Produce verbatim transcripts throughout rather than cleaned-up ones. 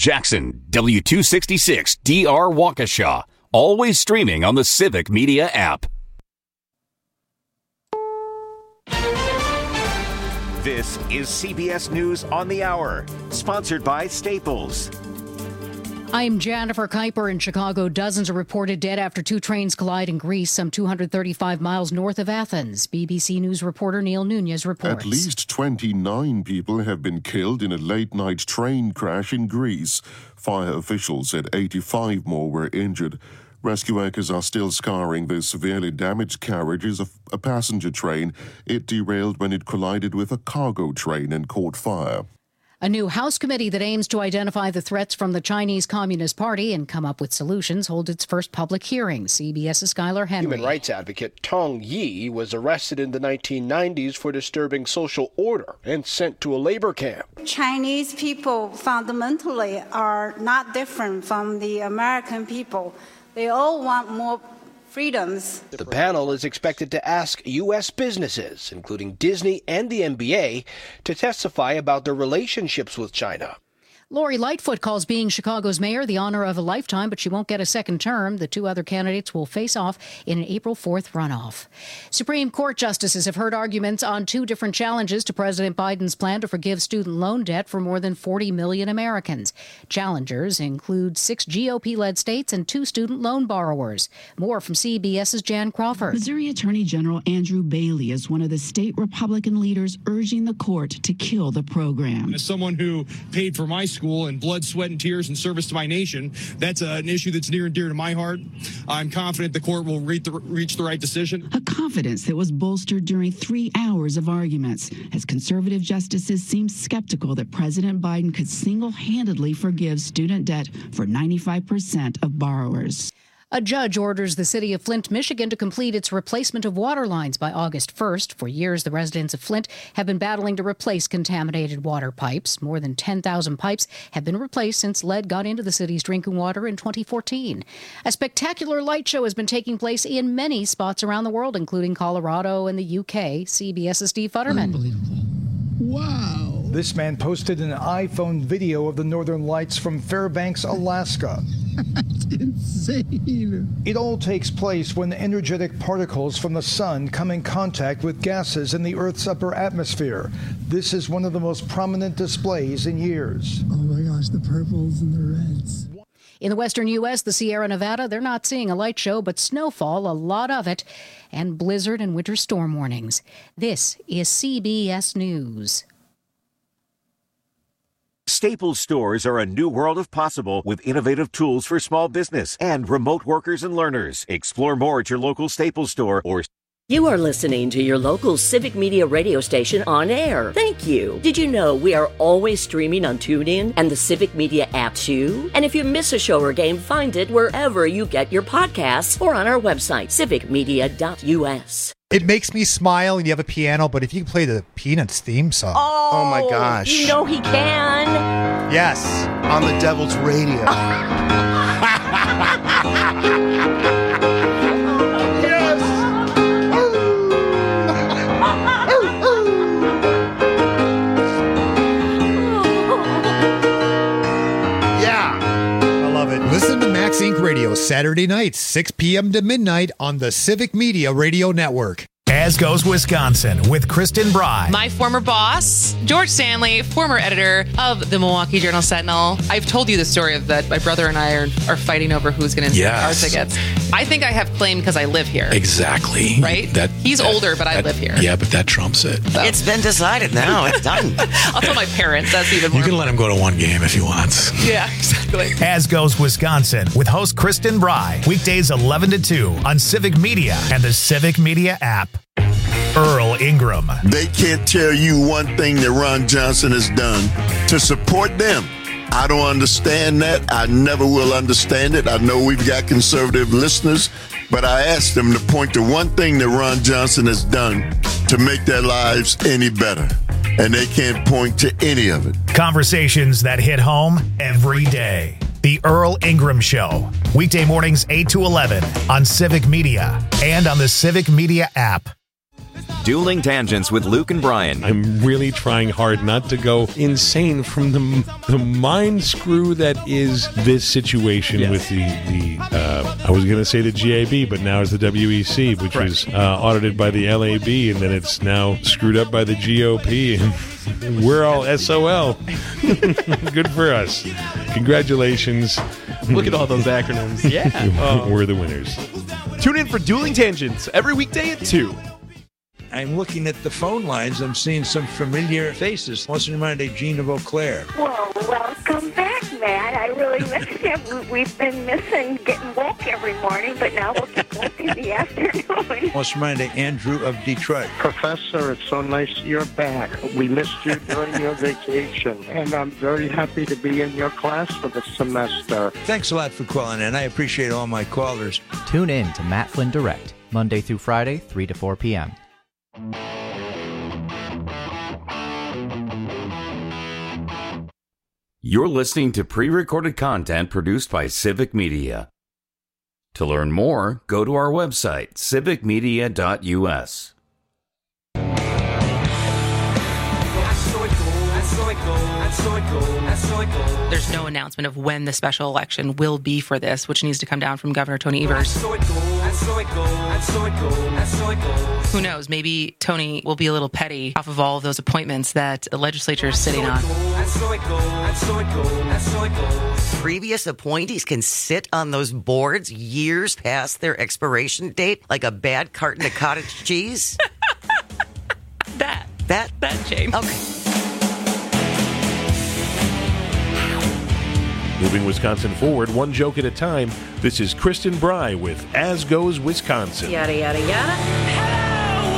Jackson, W two sixty-six D R Waukesha. Always streaming on the Civic Media app. This is C B S News on the Hour, sponsored by Staples. I'm Jennifer Kuiper in Chicago. Dozens are reported dead after two trains collide in Greece, some two hundred thirty-five miles north of Athens. B B C News reporter Neil Nunez reports. At least twenty-nine people have been killed in a late-night train crash in Greece. Fire officials said eighty-five more were injured. Rescue workers are still scouring the severely damaged carriages of a passenger train. It derailed when it collided with a cargo train and caught fire. A new House committee that aims to identify the threats from the Chinese Communist Party and come up with solutions holds its first public hearing. CBS's Skylar Henry. Human rights advocate Tong Yi was arrested in the nineteen nineties for disturbing social order and sent to a labor camp. Chinese people fundamentally are not different from the American people. They all want more freedoms. The panel is expected to ask U S businesses, including Disney and the N B A, to testify about their relationships with China. Lori Lightfoot calls being Chicago's mayor the honor of a lifetime, but she won't get a second term. The two other candidates will face off in an April fourth runoff. Supreme Court justices have heard arguments on two different challenges to President Biden's plan to forgive student loan debt for more than forty million Americans. Challengers include six G O P-led states and two student loan borrowers. More from CBS's Jan Crawford. Missouri Attorney General Andrew Bailey is one of the state Republican leaders urging the court to kill the program. As someone who paid for my school and blood, sweat, and tears in service to my nation, that's an issue that's near and dear to my heart. I'm confident the court will reach the, reach the right decision. A confidence that was bolstered during three hours of arguments, as conservative justices seem skeptical that President Biden could single-handedly forgive student debt for ninety-five percent of borrowers. A judge orders the city of Flint, Michigan, to complete its replacement of water lines by August first. For years, the residents of Flint have been battling to replace contaminated water pipes. More than ten thousand pipes have been replaced since lead got into the city's drinking water in twenty fourteen. A spectacular light show has been taking place in many spots around the world, including Colorado and the U K. CBS's Steve Futterman. Unbelievable. Wow. This man posted an iPhone video of the Northern Lights from Fairbanks, Alaska. That's insane. It all takes place when energetic particles from the sun come in contact with gases in the Earth's upper atmosphere. This is one of the most prominent displays in years. Oh my gosh, the purples and the reds. In the western U S, the Sierra Nevada, they're not seeing a light show, but snowfall, a lot of it, and blizzard and winter storm warnings. This is C B S News. Staples stores are a new world of possible with innovative tools for small business and remote workers and learners. Explore more at your local Staples store or... You are listening to your local Civic Media radio station on air. Thank you. Did you know we are always streaming on TuneIn and the Civic Media app too? And if you miss a show or game, find it wherever you get your podcasts or on our website, civic media dot u s. It makes me smile and you have a piano, but if you can play the Peanuts theme song. Oh, oh my gosh. You know he can. Yes. On the Devil's Radio. Listen to Max Incorporated. Radio Saturday nights, six p.m. to midnight on the Civic Media Radio Network. As Goes Wisconsin with Kristen Bry. My former boss, George Stanley, former editor of the Milwaukee Journal-Sentinel. I've told you the story of that my brother and I are, are fighting over who's going to yes. our tickets. I think I have claim because I live here. Exactly. Right? That He's that, older, but that, I live here. Yeah, but that trumps it. So. It's been decided now. It's done. I'll tell my parents. That's even more. You can let him go to one game if he wants. Yeah, exactly. As Goes Wisconsin with host Kristen Bry. Weekdays eleven to two on Civic Media and the Civic Media app. Earl Ingram. They can't tell you one thing that Ron Johnson has done to support them. I don't understand that. I never will understand it. I know we've got conservative listeners, but I asked them to point to one thing that Ron Johnson has done to make their lives any better. And they can't point to any of it. Conversations that hit home every day. The Earl Ingram Show. Weekday mornings eight to eleven on Civic Media and on the Civic Media app. Do Dueling Tangents with Luke and Brian. I'm really trying hard not to go insane from the the mind screw that is this situation yes. with the, the uh, I was going to say the G A B, but now it's the W E C, which right. was uh, audited by the L A B, and then it's now screwed up by the G O P, and we're all S O L. Good for us. Congratulations. Look at all those acronyms. Yeah. Uh, we're the winners. Tune in for Dueling Tangents every weekday at two. I'm looking at the phone lines. I'm seeing some familiar faces. What's in mind of Gina Beauclair? Well, welcome back, Matt. I really miss you. We've been missing getting woke every morning, but now we'll get woke in the afternoon. What's in mind of Andrew of Detroit? Professor, it's so nice you're back. We missed you during your vacation, and I'm very happy to be in your class for the semester. Thanks a lot for calling in. I appreciate all my callers. Tune in to Matt Flynn Direct, Monday through Friday, three to four p.m. You're listening to pre-recorded content produced by Civic Media. To learn more, go to our website, civic media dot u s. There's no announcement of when the special election will be for this, which needs to come down from Governor Tony Evers. Who knows? Maybe Tony will be a little petty off of all of those appointments that the legislature is sitting on. Previous appointees can sit on those boards years past their expiration date, like a bad carton of cottage cheese. That. That? That, James. Okay. Moving Wisconsin forward, one joke at a time. This is Kristen Bry with As Goes Wisconsin. Yada, yada, yada. Hello,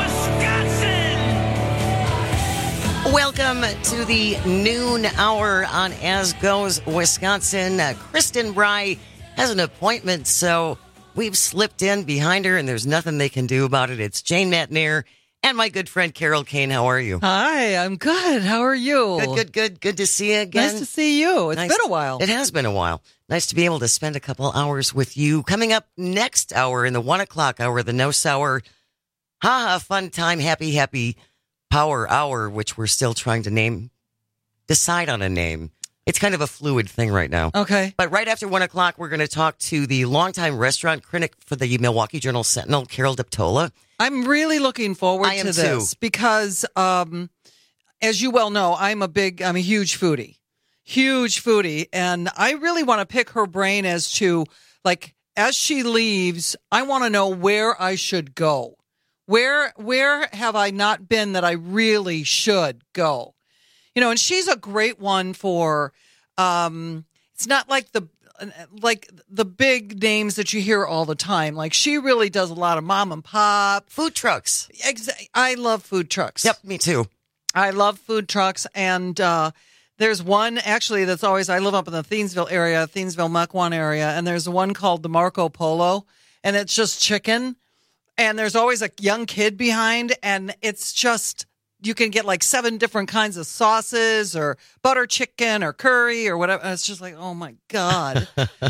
Wisconsin! Welcome to the noon hour on As Goes Wisconsin. Uh, Kristen Bry has an appointment, so we've slipped in behind her, and there's nothing they can do about it. It's Jane Matnier and my good friend Carol Kane. How are you? Hi, I'm good. How are you? Good, good, good. Good to see you again. Nice to see you. It's nice. been a while. It has been a while. Nice to be able to spend a couple hours with you. Coming up next hour in the one o'clock hour, the No Sour, haha, fun time, happy, happy power hour, which we're still trying to name, decide on a name. It's kind of a fluid thing right now. Okay. But right after one o'clock, we're going to talk to the longtime restaurant critic for the Milwaukee Journal Sentinel, Carol Deptola. I'm really looking forward I am to this too. because, um, as you well know, I'm a big, I'm a huge foodie, huge foodie. And I really want to pick her brain as to, like, as she leaves, I want to know where I should go. Where, where have I not been that I really should go? You know, and she's a great one for, um, it's not like the, like the big names that you hear all the time. Like, she really does a lot of mom and pop. Food trucks. Exa- I love food trucks. Yep, me too. I love food trucks. And uh, there's one, actually, that's always, I live up in the Thiensville area, Thiensville, Muckwan area, and there's one called the Marco Polo, and it's just chicken. And there's always a young kid behind, and it's just... You can get like seven different kinds of sauces or butter chicken or curry or whatever. And it's just like, oh my God.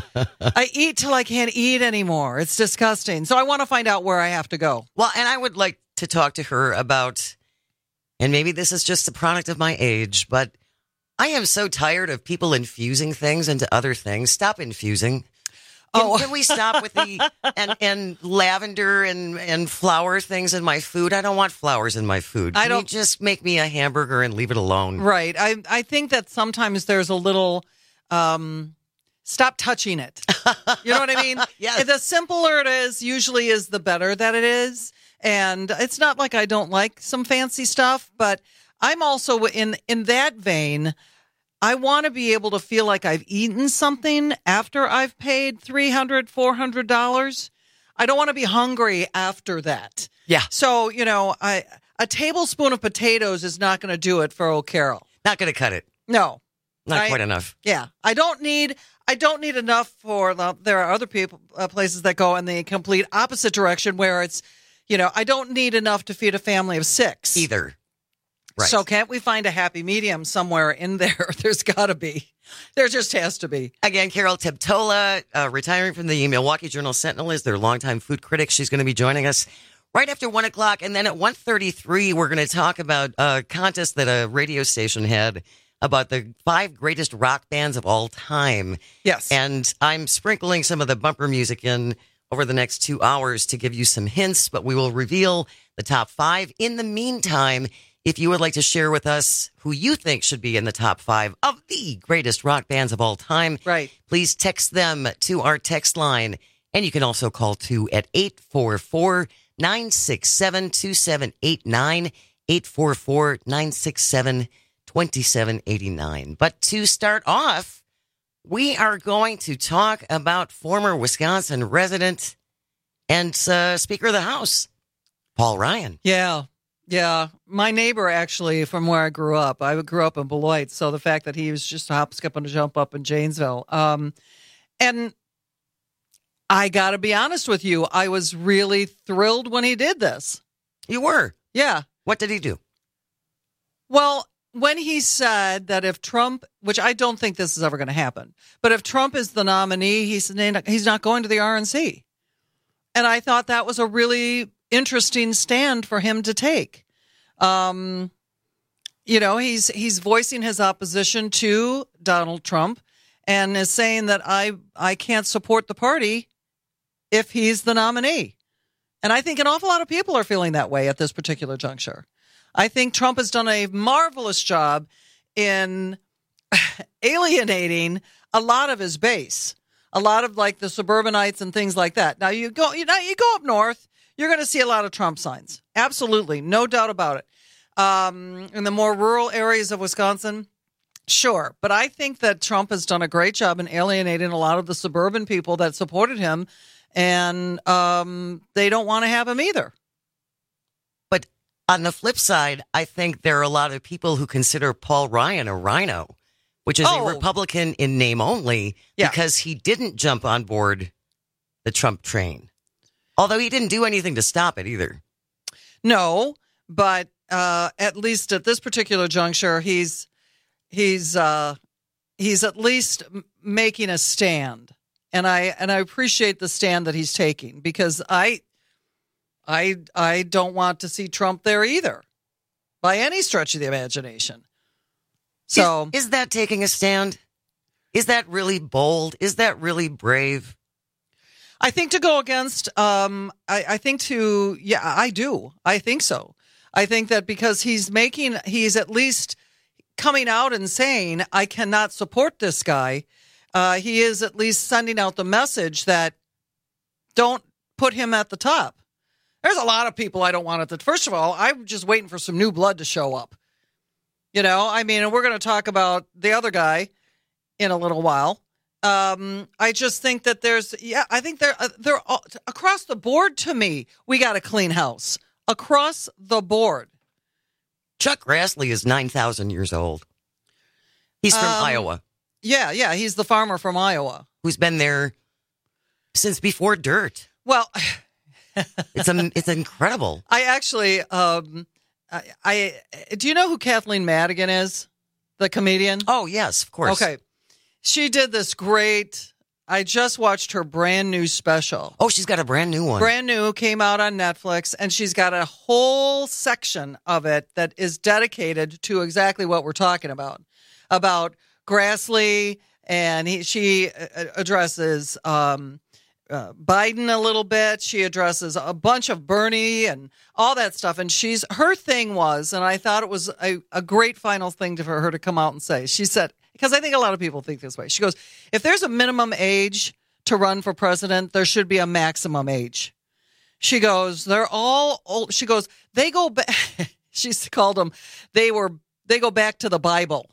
I eat till I can't eat anymore. It's disgusting. So I want to find out where I have to go. Well, and I would like to talk to her about, and maybe this is just the product of my age, but I am so tired of people infusing things into other things. Stop infusing. Can, oh. can we stop with the and, and lavender and, and flower things in my food? I don't want flowers in my food. Can I don't you just make me a hamburger and leave it alone. Right. I I think that sometimes there's a little um, stop touching it. You know what I mean? Yes. The simpler it is, usually is the better that it is. And it's not like I don't like some fancy stuff, but I'm also in in that vein. I want to be able to feel like I've eaten something after I've paid three hundred dollars, four hundred dollars. I don't want to be hungry after that. Yeah. So, you know, I a tablespoon of potatoes is not going to do it for old Carol. Not going to cut it. No. Not I, quite enough. Yeah. I don't need I don't need enough for the, there are other people uh, places that go in the complete opposite direction where it's, you know, I don't need enough to feed a family of six. Either. Right. So can't we find a happy medium somewhere in there? There's got to be. There just has to be. Again, Carol Deptola, uh, retiring from the Milwaukee Journal Sentinel, is their longtime food critic. She's going to be joining us right after one o'clock. And then at one thirty-three, we're going to talk about a contest that a radio station had about the five greatest rock bands of all time. Yes. And I'm sprinkling some of the bumper music in over the next two hours to give you some hints, but we will reveal the top five. In the meantime, if you would like to share with us who you think should be in the top five of the greatest rock bands of all time, right, please text them to our text line. And you can also call too at eight four four, nine six seven, two seven eight nine, eight four four, nine six seven, two seven eight nine. But to start off, we are going to talk about former Wisconsin resident and uh, Speaker of the House, Paul Ryan. Yeah, yeah. My neighbor, actually, from where I grew up, I grew up in Beloit, so the fact that he was just a hop, skip, and a jump up in Janesville. Um, and I got to be honest with you, I was really thrilled when he did this. You were? Yeah. What did he do? Well, when he said that if Trump, which I don't think this is ever going to happen, but if Trump is the nominee, he's he's not going to the R N C. And I thought that was a really interesting stand for him to take. Um, you know, he's he's voicing his opposition to Donald Trump and is saying that I I can't support the party if he's the nominee. And I think an awful lot of people are feeling that way at this particular juncture. I think Trump has done a marvelous job in alienating a lot of his base, a lot of like the suburbanites and things like that. Now you go, you know, you go up north, you're going to see a lot of Trump signs. Absolutely. No doubt about it. Um, in the more rural areas of Wisconsin, sure. But I think that Trump has done a great job in alienating a lot of the suburban people that supported him, and um, they don't want to have him either. But on the flip side, I think there are a lot of people who consider Paul Ryan a rhino, which is Oh. a Republican in name only, Yeah. because he didn't jump on board the Trump train. Although he didn't do anything to stop it either. No, but uh, at least at this particular juncture, he's he's uh, he's at least m- making a stand, and I and I appreciate the stand that he's taking, because I I I don't want to see Trump there either, by any stretch of the imagination. So is, is that taking a stand? Is that really bold? Is that really brave? I think to go against, um, I, I think to, yeah, I do. I think so. I think that because he's making, he's at least coming out and saying, I cannot support this guy. Uh, he is at least sending out the message that don't put him at the top. There's a lot of people I don't want at the, first of all, I'm just waiting for some new blood to show up. You know, I mean, and we're going to talk about the other guy in a little while. Um, I just think that there's, yeah, I think they're, uh, they're all, across the board to me, we got a clean house. Across the board. Chuck Grassley is nine thousand years old. He's from Um, Iowa. Yeah, yeah, he's the farmer from Iowa. Who's been there since before dirt. Well, It's a, it's incredible. I actually, um, I, I, do you know who Kathleen Madigan is? The comedian? Oh, yes, of course. Okay. She did this great, I just watched her brand new special. Oh, she's got a brand new one. Brand new, came out on Netflix, and she's got a whole section of it that is dedicated to exactly what we're talking about, about Grassley, and he, she uh, addresses um, uh, Biden a little bit. She addresses a bunch of Bernie and all that stuff, and she's her thing was, and I thought it was a, a great final thing to, for her to come out and say. She said, because I think a lot of people think this way. She goes, if there's a minimum age to run for president, there should be a maximum age. She goes, they're all old. She goes, they go back. She's called them, they were, they go back to the Bible.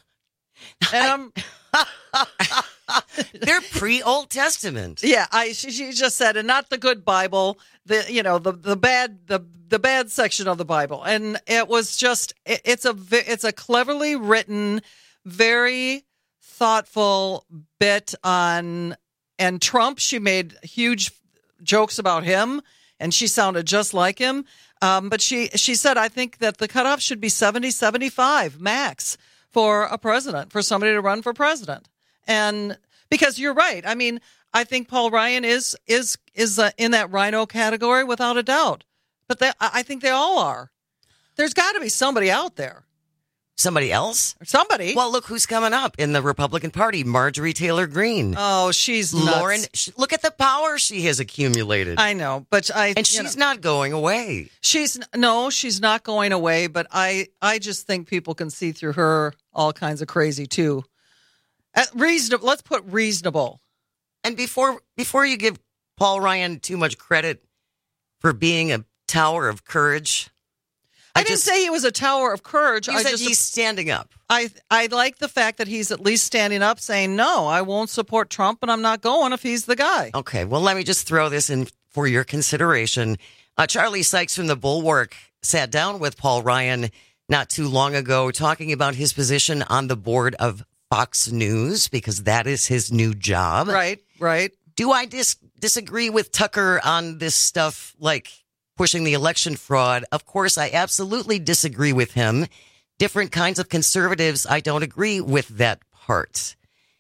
And I'm, they're pre-Old Testament. Yeah, I she, she just said, and not the good Bible, the you know the the bad the the bad section of the Bible, and it was just it, it's a it's a cleverly written, very thoughtful bit on and Trump. She made huge jokes about him, and she sounded just like him. Um, but she she said, I think that the cutoff should be seventy, seventy-five max for a president, for somebody to run for president. And because you're right. I mean, I think Paul Ryan is is is uh, in that rhino category without a doubt. But they, I think they all are. There's got to be somebody out there. Somebody else? Somebody. Well, look who's coming up in the Republican Party. Marjorie Taylor Greene. Oh, she's nuts. Lauren, sh- look at the power she has accumulated. I know, but I... And she's know, not going away. She's... No, she's not going away, but I, I just think people can see through her all kinds of crazy, too. At reasonable. Let's put reasonable. And before before you give Paul Ryan too much credit for being a tower of courage... I, I didn't just, say he was a tower of courage. You I said just, he's standing up. I I like the fact that he's at least standing up saying, no, I won't support Trump and I'm not going if he's the guy. Okay, well, let me just throw this in for your consideration. Uh, Charlie Sykes from the Bulwark sat down with Paul Ryan not too long ago talking about his position on the board of Fox News because that is his new job. Right, right. Do I dis- disagree with Tucker on this stuff like... pushing the election fraud? Of course, I absolutely disagree with him. Different kinds of conservatives, I don't agree with that part.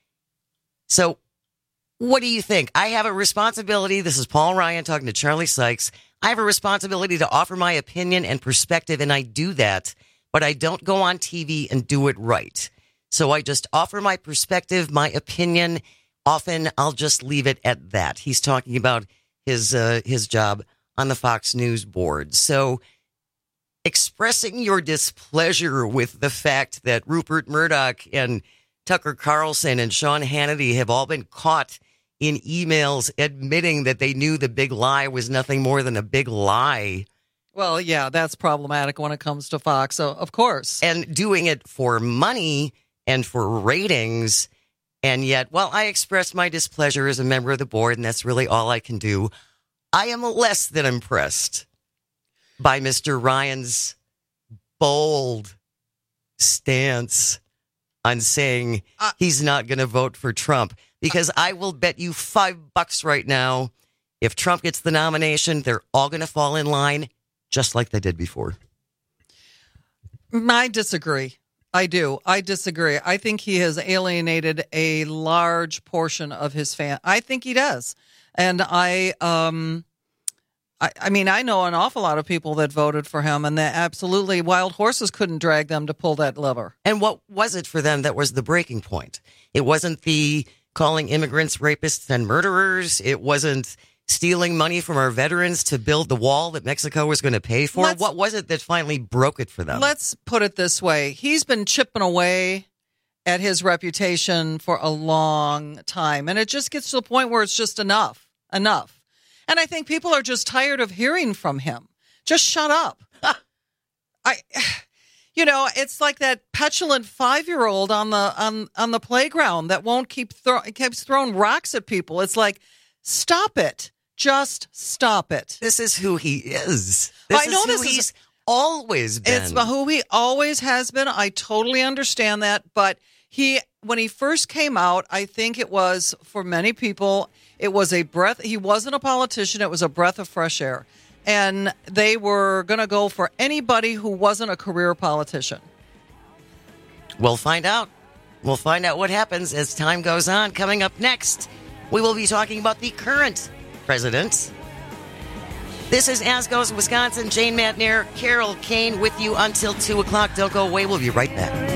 So what do you think? I have a responsibility. This is Paul Ryan talking to Charlie Sykes. I have a responsibility to offer my opinion and perspective, and I do that, but I don't go on T V and do it right. So I just offer my perspective, my opinion. Often I'll just leave it at that. He's talking about his uh, his job on the Fox News board. So expressing your displeasure with the fact that Rupert Murdoch and Tucker Carlson and Sean Hannity have all been caught in emails admitting that they knew the big lie was nothing more than a big lie. Well, yeah, that's problematic when it comes to Fox, so of course. And doing it for money and for ratings. And yet, well, I expressed my displeasure as a member of the board, and that's really all I can do. I am less than impressed by Mister Ryan's bold stance on saying uh, he's not going to vote for Trump, because I will bet you five bucks right now, if Trump gets the nomination, they're all going to fall in line just like they did before. I disagree. I do. I disagree. I think he has alienated a large portion of his fan. I think he does. And I, um, I, I mean, I know an awful lot of people that voted for him, and that absolutely wild horses couldn't drag them to pull that lever. And what was it for them that was the breaking point? It wasn't the calling immigrants rapists and murderers. It wasn't stealing money from our veterans to build the wall that Mexico was going to pay for. Let's, what was it that finally broke it for them? Let's put it this way. He's been chipping away at his reputation for a long time, and it just gets to the point where it's just enough. Enough. And I think people are just tired of hearing from him. Just shut up. I, you know, it's like that petulant five-year-old on the on on the playground that won't keep throw, keeps throwing rocks at people. It's like, stop it. Just stop it. This is who he is. This I know is who this he's is always been. It's who he always has been. I totally understand that, but he, when he first came out, I think it was, for many people, it was a breath. He wasn't a politician. It was a breath of fresh air. And they were going to go for anybody who wasn't a career politician. We'll find out. We'll find out what happens as time goes on. Coming up next, we will be talking about the current president. This is As Goes Wisconsin. Jane Matnier, Carol Kane with you until two o'clock. Don't go away. We'll be right back.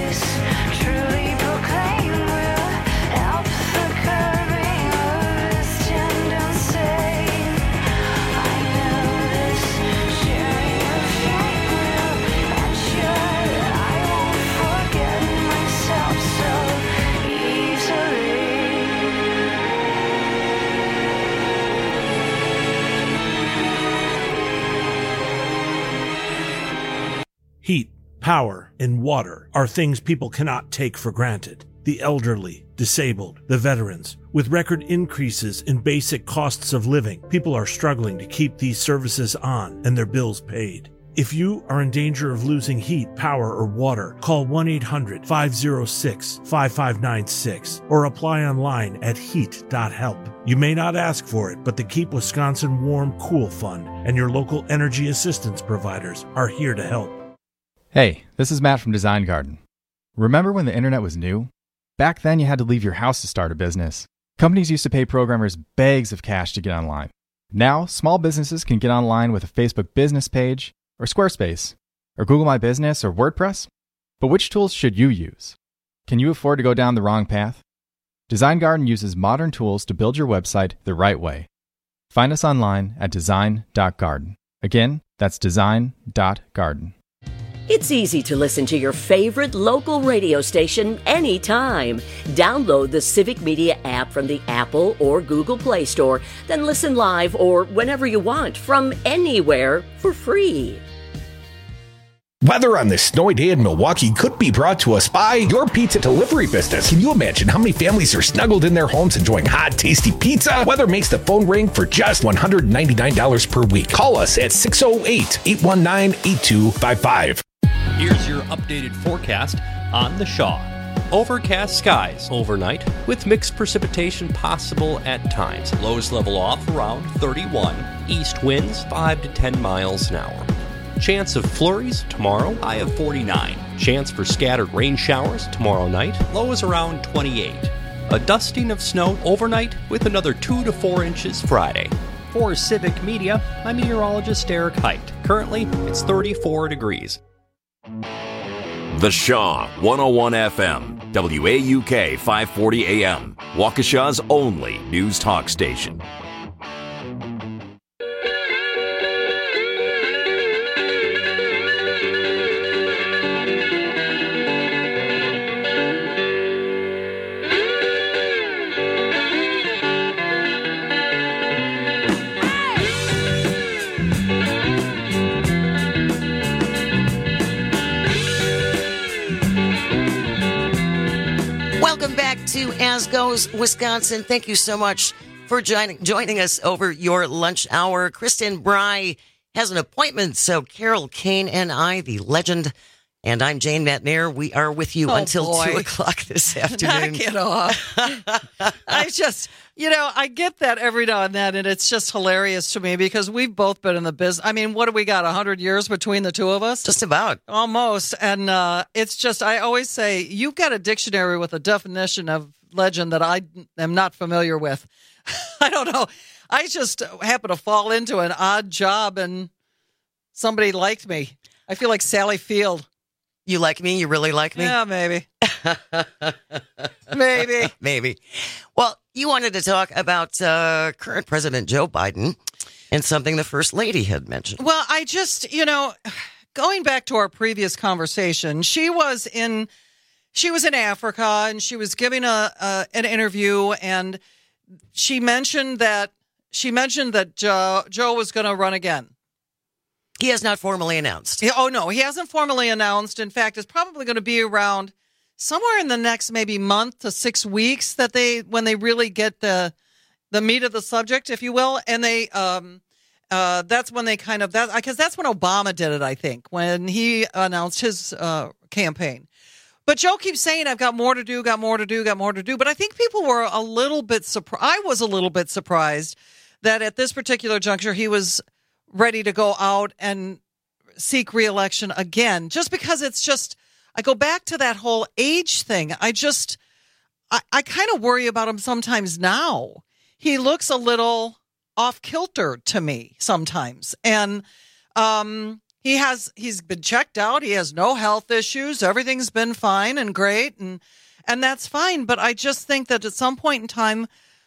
Heat, power, and water are things people cannot take for granted. The elderly, disabled, the veterans. With record increases in basic costs of living, people are struggling to keep these services on and their bills paid. If you are in danger of losing heat, power, or water, call one eight hundred, five oh six, five five nine six or apply online at heat dot help. You may not ask for it, but the Keep Wisconsin Warm Cool Fund and your local energy assistance providers are here to help. Hey, this is Matt from Design Garden. Remember when the internet was new? Back then you had to leave your house to start a business. Companies used to pay programmers bags of cash to get online. Now, small businesses can get online with a Facebook business page, or Squarespace, or Google My Business, or WordPress. But which tools should you use? Can you afford to go down the wrong path? Design Garden uses modern tools to build your website the right way. Find us online at design dot garden. Again, that's design dot garden. It's easy to listen to your favorite local radio station anytime. Download the Civic Media app from the Apple or Google Play Store, then listen live or whenever you want from anywhere for free. Weather on this snowy day in Milwaukee could be brought to us by your pizza delivery business. Can you imagine how many families are snuggled in their homes enjoying hot, tasty pizza? Weather makes the phone ring for just one hundred ninety-nine dollars per week. Call us at six oh eight, eight one nine, eight two five five. Here's your updated forecast on the Shaw. Overcast skies overnight with mixed precipitation possible at times. Lows level off around thirty-one. East winds five to ten miles an hour. Chance of flurries tomorrow, high of forty-nine. Chance for scattered rain showers tomorrow night, lows around twenty-eight. A dusting of snow overnight with another two to four inches Friday. For Civic Media, I'm meteorologist Eric Height. Currently, it's thirty-four degrees. The Shaw, one oh one F M, W A U K five forty A M, Waukesha's only news talk station. Welcome back to As Goes Wisconsin. Thank you so much for joining joining us over your lunch hour. Kristen Bry has an appointment, so Carol Kane and I, the legend, and I'm Jane Matnair. We are with you Oh, until boy. two o'clock this afternoon. Knock it off. I just, you know, I get that every now and then, and it's just hilarious to me because we've both been in the business. I mean, what do we got, one hundred years between the two of us? Just about. Almost. And uh, it's just, I always say, you've got a dictionary with a definition of legend that I am not familiar with. I don't know. I just happen to fall into an odd job and somebody liked me. I feel like Sally Field. You like me? You really like me? Yeah, maybe. Maybe. Maybe. Well, you wanted to talk about uh, current President Joe Biden and something the First Lady had mentioned. Well, I just, you know, going back to our previous conversation, she was in she was in Africa and she was giving a, a an interview, and she mentioned that she mentioned that Joe, Joe was going to run again. He has not formally announced. He, oh, no, he hasn't formally announced. In fact, it's probably going to be around somewhere in the next maybe month to six weeks that they when they really get the the meat of the subject, if you will. And they um uh that's when they kind of that because that's when Obama did it, I think, when he announced his uh campaign. But Joe keeps saying, I've got more to do, got more to do, got more to do. But I think people were a little bit surprised. I was a little bit surprised that at this particular juncture he was ready to go out and seek reelection again, just because it's just, I go back to that whole age thing. I just, I, I kind of worry about him sometimes now. He looks a little off kilter to me sometimes. And um, he has, he's been checked out. He has no health issues. Everything's been fine and great. And, and that's fine. But I just think that at some point in time,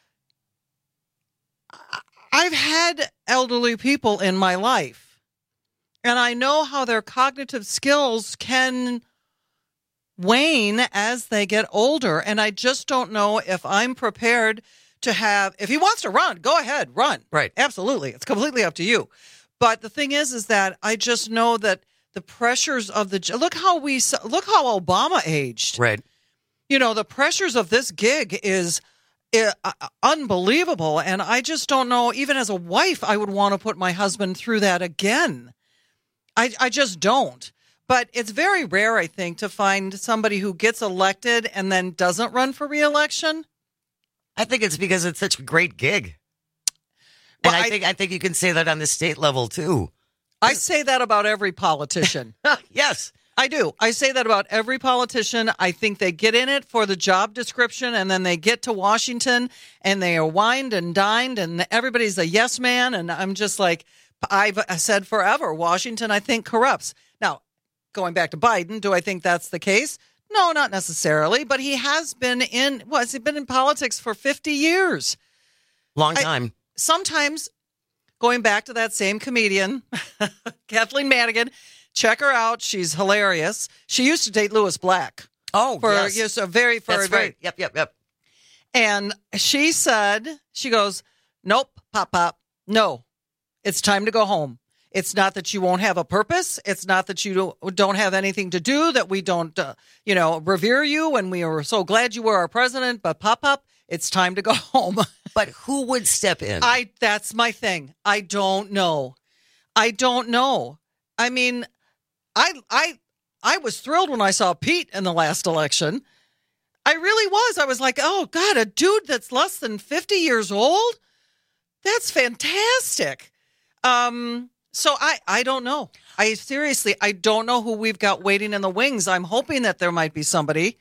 I've had elderly people in my life, and I know how their cognitive skills can wane as they get older. And I just don't know if I'm prepared to have, if he wants to run, go ahead, run. Right. Absolutely. It's completely up to you. But the thing is, is that I just know that the pressures of the, look how we, look how Obama aged. Right. You know, the pressures of this gig is Uh, unbelievable. And I just don't know, even as a wife, I would want to put my husband through that again. I, I just don't. But it's very rare, I think, to find somebody who gets elected and then doesn't run for reelection. I think it's because it's such a great gig. And well, I, I think I think you can say that on the state level, too. I say that about every politician. Yes. I do. I say that about every politician. I think they get in it for the job description, and then they get to Washington, and they are wined and dined, and everybody's a yes man. And I'm just like, I've said forever, Washington, I think, corrupts. Now, going back to Biden, do I think that's the case? No, not necessarily. But he has been in, well, has he been in politics for fifty years? Long time. I, sometimes, going back to that same comedian, Kathleen Madigan, check her out. She's hilarious. She used to date Louis Black. Oh, for yes. yes, a very, for That's a very, right. Yep, yep, yep. And she said, she goes, nope, pop, pop, no, it's time to go home. It's not that you won't have a purpose. It's not that you don't, don't have anything to do, that we don't, uh, you know, revere you, and we are so glad you were our president, but pop, pop, it's time to go home. But who would step in? I, that's my thing. I don't know. I don't know. I mean, I, I, I was thrilled when I saw Pete in the last election. I really was. I was like, oh, God, a dude that's less than fifty years old? That's fantastic. Um, so I, I don't know. I seriously, I don't know who we've got waiting in the wings. I'm hoping that there might be somebody.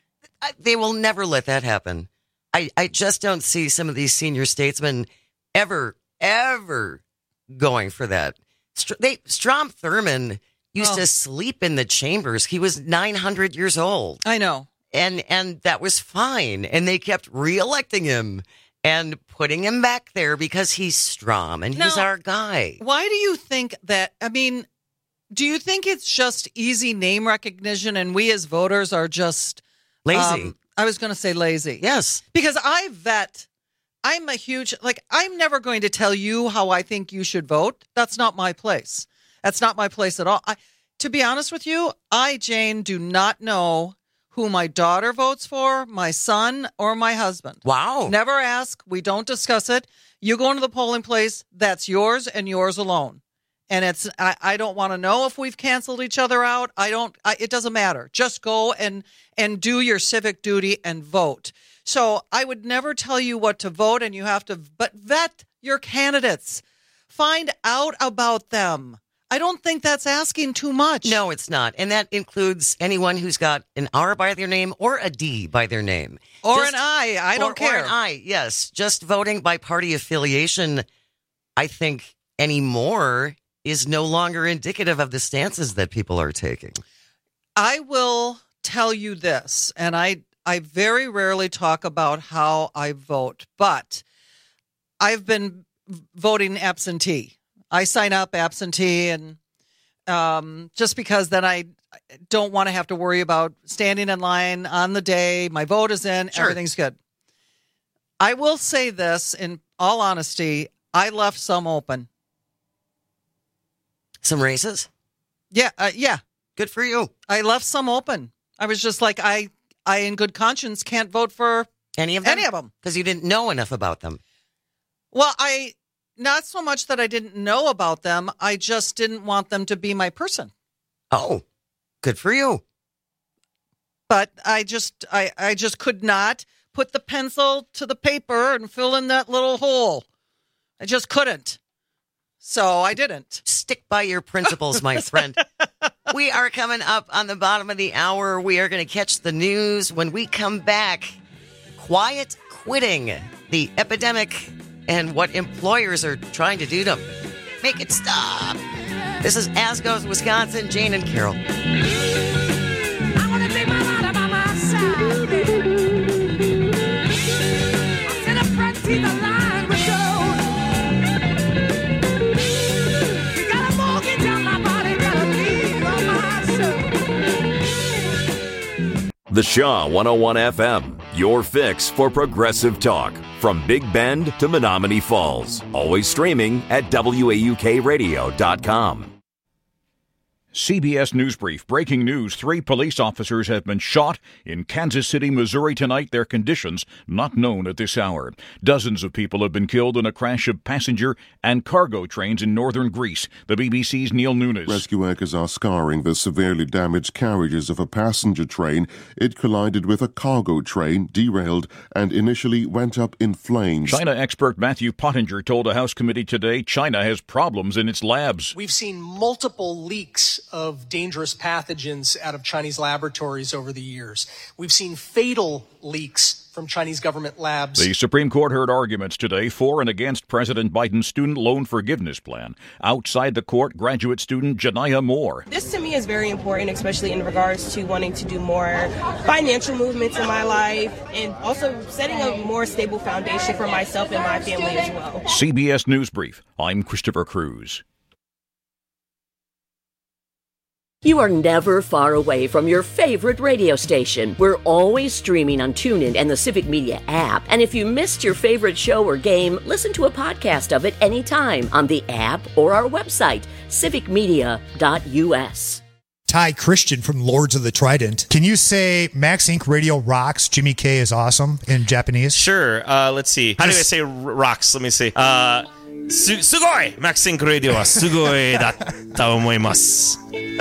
They will never let that happen. I, I just don't see some of these senior statesmen ever, ever going for that. Str- they, Strom Thurmond used Oh. to sleep in the chambers. He was nine hundred years old. I know. And and that was fine. And they kept reelecting him and putting him back there because he's Strom and he's Now, our guy. Why do you think that? I mean, do you think it's just easy name recognition and we as voters are just Lazy. um, I was going to say lazy. Yes. Because I vet. I'm a huge, like, I'm never going to tell you how I think you should vote. That's not my place. That's not my place at all. I, to be honest with you, I, Jane, do not know who my daughter votes for, my son, or my husband. Wow. Never ask. We don't discuss it. You go into the polling place, that's yours and yours alone. And it's, I, I don't want to know if we've canceled each other out. I don't, I, it doesn't matter. Just go and, and do your civic duty and vote. So I would never tell you what to vote, and you have to, but vet your candidates. Find out about them. I don't think that's asking too much. No, it's not. And that includes anyone who's got an R by their name or a D by their name. Or Just- an I. I don't or, care. Or an I, yes. Just voting by party affiliation, I think, anymore is no longer indicative of the stances that people are taking. I will tell you this, and I I very rarely talk about how I vote, but I've been voting absentee. I sign up absentee, and um, just because then I don't want to have to worry about standing in line on the day. My vote is in. Sure. Everything's good. I will say this in all honesty. I left some open. Some races? Yeah, uh, yeah. Good for you. I left some open. I was just like, I, I in good conscience can't vote for Any of them? Any of them. Because you didn't know enough about them. Well, I, not so much that I didn't know about them. I just didn't want them to be my person. Oh, good for you. But I just, I, I just could not put the pencil to the paper and fill in that little hole. I just couldn't. So I didn't. Stick by your principles, my friend. We are coming up on the bottom of the hour. We are going to catch the news. When we come back, quiet quitting, the epidemic, and what employers are trying to do to make it stop. This is As Goes Wisconsin, Jane and Carol. The Shaw one oh one F M, your fix for progressive talk. From Big Bend to Menominee Falls. Always streaming at W A U K radio dot com. C B S News Brief. Breaking news. Three police officers have been shot in Kansas City, Missouri tonight. Their conditions not known at this hour. Dozens of people have been killed in a crash of passenger and cargo trains in northern Greece. The B B C's Neil Nunes. Rescue workers are scouring the severely damaged carriages of a passenger train. It collided with a cargo train, derailed, and initially went up in flames. China expert Matthew Pottinger told a House committee today China has problems in its labs. We've seen multiple leaks of dangerous pathogens out of Chinese laboratories over the years. We've seen fatal leaks from Chinese government labs. The Supreme Court heard arguments today for and against President Biden's student loan forgiveness plan. Outside the court, graduate student Janiyah Moore. This to me is very important, especially in regards to wanting to do more financial movements in my life and also setting a more stable foundation for myself and my family as well. C B S News Brief. I'm Christopher Cruz. You are never far away from your favorite radio station. We're always streaming on TuneIn and the Civic Media app. And if you missed your favorite show or game, listen to a podcast of it anytime on the app or our website, civic media dot u s. Ty Christian from Lords of the Trident. Can you say Max Incorporated Radio rocks, Jimmy K is awesome in Japanese? Sure. Uh, let's see. How do I say r- rocks? Let me see. Uh, su- sugoi! Max Incorporated Radio wa sugoi datta omoimasu.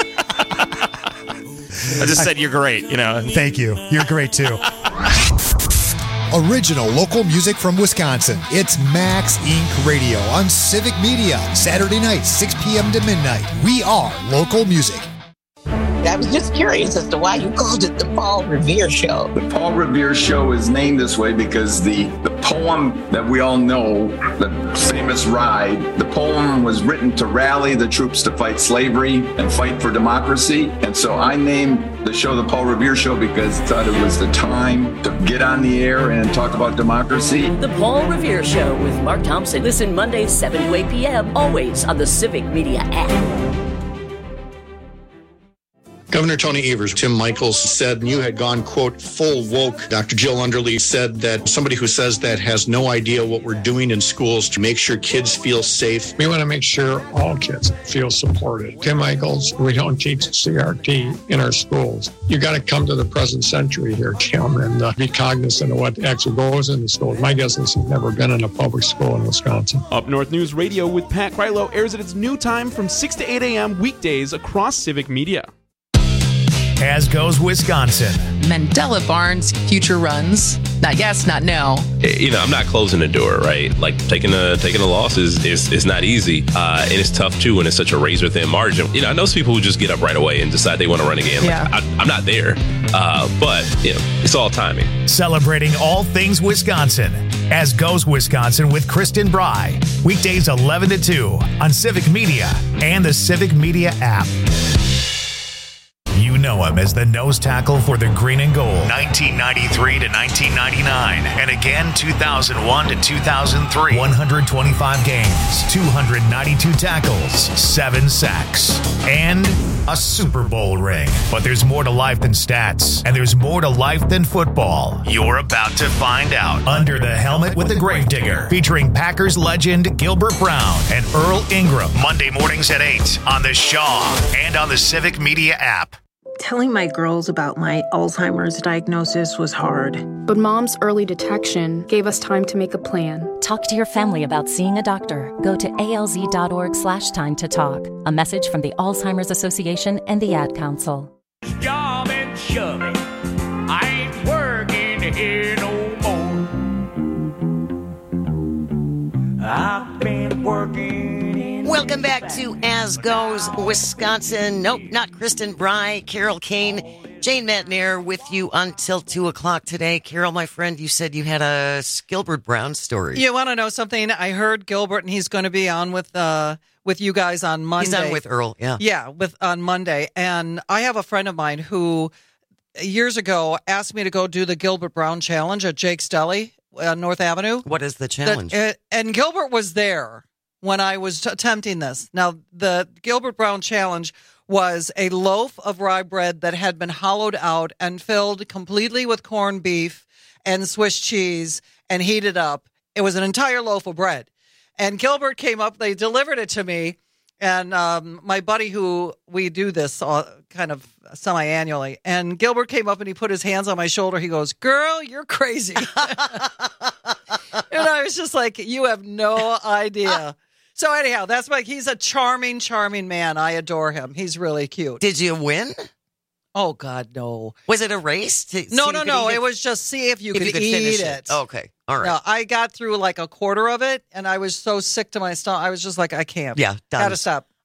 I just said you're great, you know. Thank you. You're great, too. Original local music from Wisconsin. It's Max Incorporated Radio on Civic Media. Saturday night, six p.m. to midnight. We are local music. I was just curious as to why you called it the Paul Revere Show. The Paul Revere Show is named this way because the, the poem that we all know, the famous Ride, the poem was written to rally the troops to fight slavery and fight for democracy. And so I named the show the Paul Revere Show because I thought it was the time to get on the air and talk about democracy. The Paul Revere Show with Mark Thompson. Listen Mondays, seven to eight p.m., always on the Civic Media app. Governor Tony Evers, Tim Michaels said you had gone, quote, full woke. Doctor Jill Underly said that somebody who says that has no idea what we're doing in schools to make sure kids feel safe. We want to make sure all kids feel supported. Tim Michaels, we don't teach C R T in our schools. You got to come to the present century here, Tim, and uh, be cognizant of what actually goes in the schools. My guess is he's never been in a public school in Wisconsin. Up North News Radio with Pat Krylo airs at its new time from six to eight a.m. weekdays across Civic Media. As goes Wisconsin. Mandela Barnes future runs. Not yes, not no. You know, I'm not closing the door, right? Like taking a taking a loss is is, is not easy, uh, and it's tough too when it's such a razor thin margin. You know, I know some people who just get up right away and decide they want to run again. Like, Yeah. I, I'm not there, uh, but you know, it's all timing. Celebrating all things Wisconsin. As goes Wisconsin with Kristen Bry. Weekdays eleven to two on Civic Media and the Civic Media app. You know him as the nose tackle for the green and gold, nineteen ninety-three to nineteen ninety-nine, and again two thousand one to two thousand three. one hundred twenty-five games, two hundred ninety-two tackles, seven sacks, and a Super Bowl ring. But there's more to life than stats, and there's more to life than football. You're about to find out. Under the Helmet with the Gravedigger, featuring Packers legend Gilbert Brown and Earl Ingram. Monday mornings at eight on the Shaw and on the Civic Media app. Telling my girls about my Alzheimer's diagnosis was hard. But Mom's early detection gave us time to make a plan. Talk to your family about seeing a doctor. Go to alz.org slash time to talk. A message from the Alzheimer's Association and the Ad Council. Job and shoving. I ain't working here no more. I've been working. Welcome back to As Goes Wisconsin. Nope, not Kristen Bry, Carol Kane, Jane Matnair with you until two o'clock today. Carol, my friend, you said you had a Gilbert Brown story. You want to know something? I heard Gilbert, and he's going to be on with uh with you guys on Monday. He's on with Earl, yeah. Yeah, with on Monday. And I have a friend of mine who years ago asked me to go do the Gilbert Brown Challenge at Jake's Deli on North Avenue. What is the challenge? The, and Gilbert was there when I was attempting this. Now, the Gilbert Brown Challenge was a loaf of rye bread that had been hollowed out and filled completely with corned beef and Swiss cheese and heated up. It was an entire loaf of bread. And Gilbert came up, they delivered it to me. And um, my buddy who we do this all, kind of semi-annually, and Gilbert came up and he put his hands on my shoulder. He goes, "Girl, you're crazy." And I was just like, you have no idea. So anyhow, that's like, he's a charming, charming man. I adore him. He's really cute. Did you win? Oh, God, no. Was it a race? To no, see no, if no. It? it was just see if you if could, you could eat finish it. it. Okay. All right. No, I got through like a quarter of it, and I was so sick to my stomach. I was just like, I can't. Yeah, done. Gotta stop.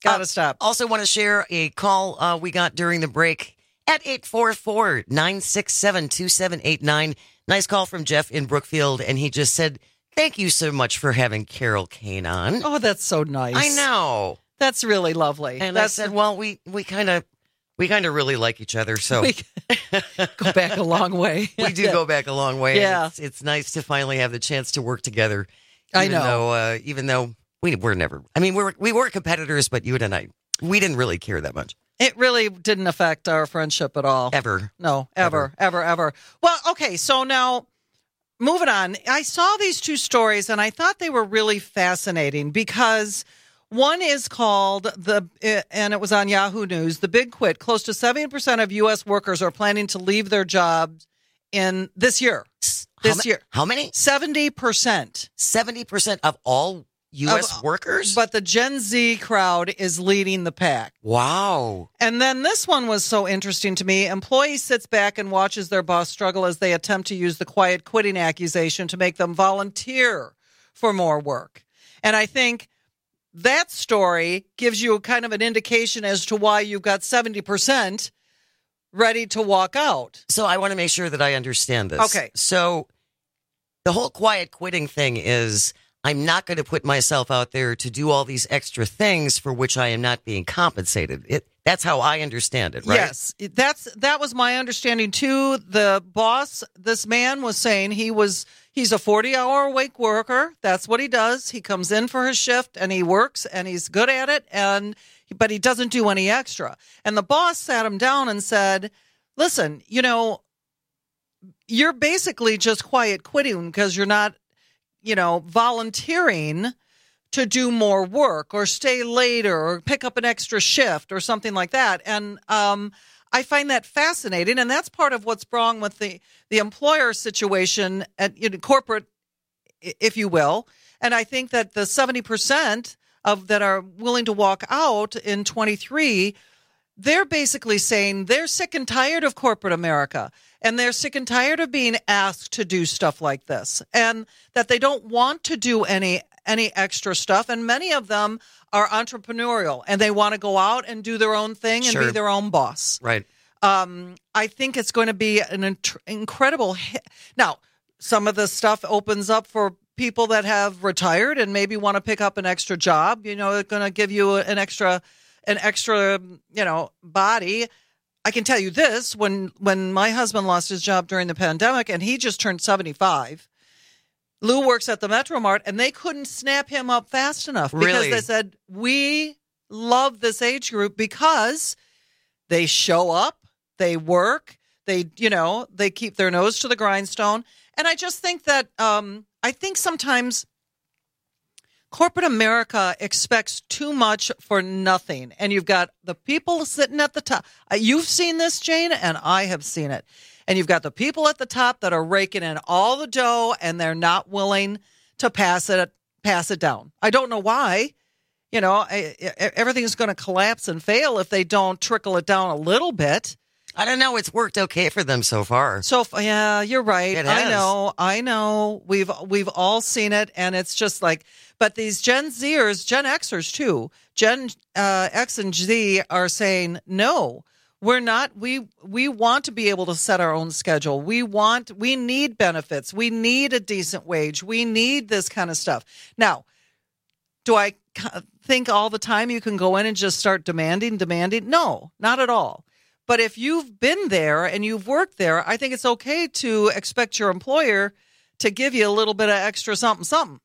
Gotta Uh, stop. Also want to share a call uh, we got during the break at eight four four, nine six seven, two seven eight nine. Nice call from Jeff in Brookfield, and he just said, thank you so much for having Carol Kane on. Oh, that's so nice. I know. That's really lovely. And that's I said, well, we we kind of we kind of really like each other, so we go back a long way. we do go back a long way. Yeah. And it's, it's nice to finally have the chance to work together. I even know. Though, uh, even though we were never, I mean, we were, we were competitors, but you and I, we didn't really care that much. It really didn't affect our friendship at all. Ever. No, ever, ever, ever, ever. Well, okay, so now moving on. I saw these two stories and I thought they were really fascinating because one is called the, and it was on Yahoo News, The Big Quit. Close to seventy percent of U S workers are planning to leave their jobs in this year. This how, year. How many? seventy percent. seventy percent of all U S Of- workers? But the Gen Z crowd is leading the pack. Wow. And then this one was so interesting to me. Employee sits back and watches their boss struggle as they attempt to use the quiet quitting accusation to make them volunteer for more work. And I think that story gives you kind of an indication as to why you've got seventy percent ready to walk out. So I want to make sure that I understand this. Okay. So the whole quiet quitting thing is I'm not going to put myself out there to do all these extra things for which I am not being compensated. It, that's how I understand it, right? Yes, that's that was my understanding too. The boss, this man was saying he was he's a forty-hour a week worker. That's what he does. He comes in for his shift and he works and he's good at it, and but he doesn't do any extra. And the boss sat him down and said, "Listen, you know, you're basically just quiet quitting because you're not, you know, volunteering to do more work or stay later or pick up an extra shift or something like that." And um, I find that fascinating. And that's part of what's wrong with the, the employer situation at you know, corporate, if you will. And I think that the seventy percent of that are willing to walk out in twenty-three, they're basically saying they're sick and tired of corporate America. And they're sick and tired of being asked to do stuff like this, and that they don't want to do any any extra stuff. And many of them are entrepreneurial and they want to go out and do their own thing and Sure. be their own boss. Right. Um, I think it's going to be an int- incredible hit. Now, some of the stuff opens up for people that have retired and maybe want to pick up an extra job. You know, it's going to give you an extra, an extra, you know, body. I can tell you this, when, when my husband lost his job during the pandemic and he just turned seventy-five, Lou works at the Metro Mart and they couldn't snap him up fast enough because Really? they said, we love this age group because they show up, they work, they, you know, they keep their nose to the grindstone. And I just think that, um, I think sometimes corporate America expects too much for nothing. And you've got the people sitting at the top. Uh, You've seen this, Jane, and I have seen it. And you've got the people at the top that are raking in all the dough and they're not willing to pass it, pass it down. I don't know why. You know, I, I, everything's going to collapse and fail if they don't trickle it down a little bit. I don't know. It's worked okay for them so far. So yeah, you're right. It I has. know. I know. We've we've all seen it, and it's just like. But these Gen Zers, Gen Xers too, Gen uh, X and Z are saying no. We're not. We we want to be able to set our own schedule. We want. We need benefits. We need a decent wage. We need this kind of stuff. Now, do I think all the time you can go in and just start demanding, demanding? No, not at all. But if you've been there and you've worked there, I think it's okay to expect your employer to give you a little bit of extra something, something.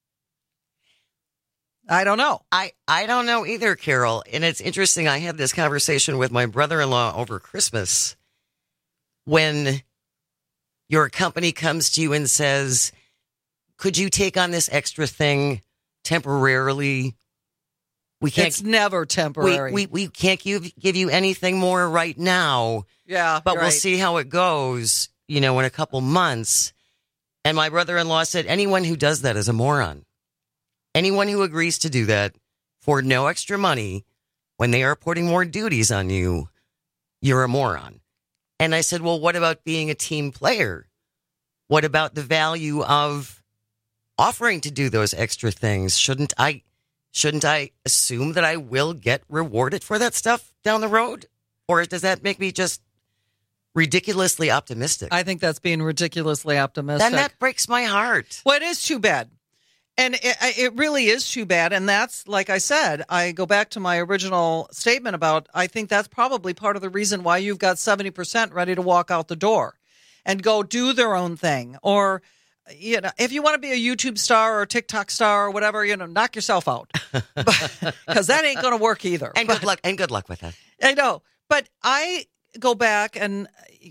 I don't know. I, I don't know either, Carol. And it's interesting. I had this conversation with my brother-in-law over Christmas. When your company comes to you and says, could you take on this extra thing temporarily? We can't. It's never temporary. We, we, we can't give, give you anything more right now. Yeah, but you're we'll right. see how it goes, you know, in a couple months. And my brother-in-law said, anyone who does that is a moron. Anyone who agrees to do that for no extra money when they are putting more duties on you, you're a moron. And I said, well, what about being a team player? What about the value of offering to do those extra things? Shouldn't I, shouldn't I assume that I will get rewarded for that stuff down the road? Or does that make me just ridiculously optimistic? I think that's being ridiculously optimistic. Then that breaks my heart. Well, it is too bad. And it, it really is too bad. And that's, like I said, I go back to my original statement about, I think that's probably part of the reason why you've got seventy percent ready to walk out the door and go do their own thing. Or, you know, if you want to be a YouTube star or a TikTok star or whatever, you know, knock yourself out. Because that ain't going to work either. And but, good luck. And good luck with that. I know. But I go back and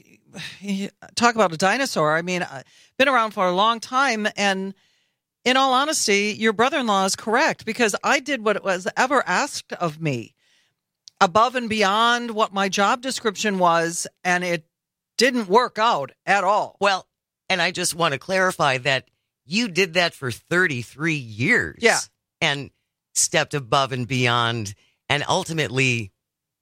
talk about a dinosaur. I mean, I've been around for a long time, and in all honesty, your brother-in-law is correct, because I did what was ever asked of me above and beyond what my job description was, and it didn't work out at all. Well, and I just want to clarify that you did that for thirty-three years. Yeah. And stepped above and beyond, and ultimately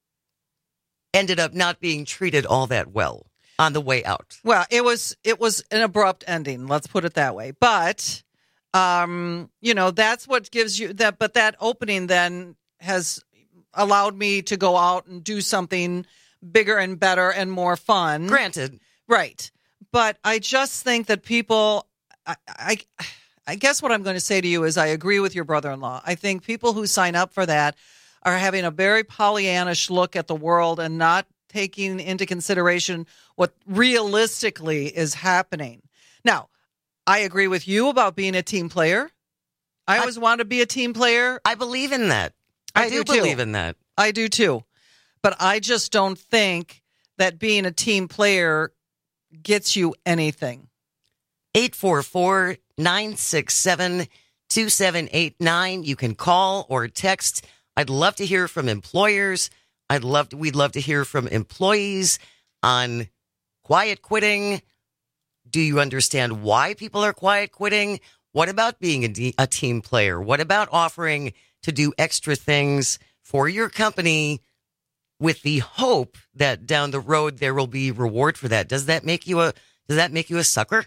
ended up not being treated all that well on the way out. Well, it was it was an abrupt ending, let's put it that way. But Um, you know, that's what gives you that. But that opening then has allowed me to go out and do something bigger and better and more fun. Granted. Right. But I just think that people, I, I, I guess what I'm going to say to you is I agree with your brother-in-law. I think people who sign up for that are having a very Pollyannish look at the world and not taking into consideration what realistically is happening. Now, I agree with you about being a team player. I always want to be a team player. I believe in that. I, I do, do believe in that. I do too. But I just don't think that being a team player gets you anything. eight four four, nine six seven, two seven eight nine. You can call or text. I'd love to hear from employers. I'd love to, we'd love to hear from employees on quiet quitting. Do you understand why people are quiet quitting? What about being a, de- a team player? What about offering to do extra things for your company with the hope that down the road there will be reward for that? Does that make you a does that make you a sucker?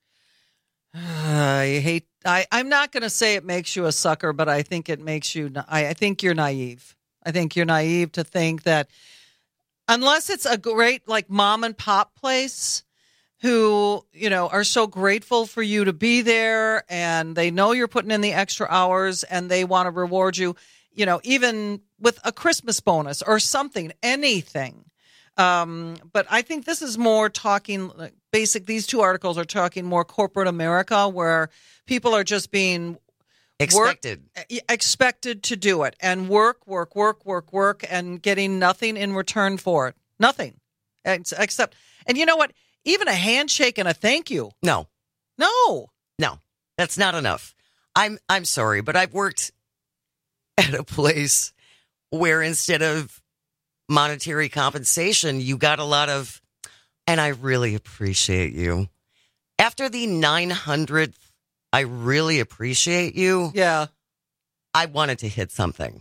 I hate I, I'm not going to say it makes you a sucker, but I think it makes you I, I think you're naive. I think you're naive to think that unless it's a great like mom and pop place who, you know, are so grateful for you to be there, and they know you're putting in the extra hours, and they want to reward you, you know, even with a Christmas bonus or something, anything. Um, but I think this is more talking like, basic. These two articles are talking more corporate America, where people are just being expected, work, expected to do it and work, work, work, work, work, and getting nothing in return for it. Nothing, except, and you know what? Even a handshake and a thank you. No. No. No. That's not enough. I'm I'm sorry, but I've worked at a place where instead of monetary compensation, you got a lot of, and I really appreciate you. After the nine hundredth, I really appreciate you. Yeah. I wanted to hit something.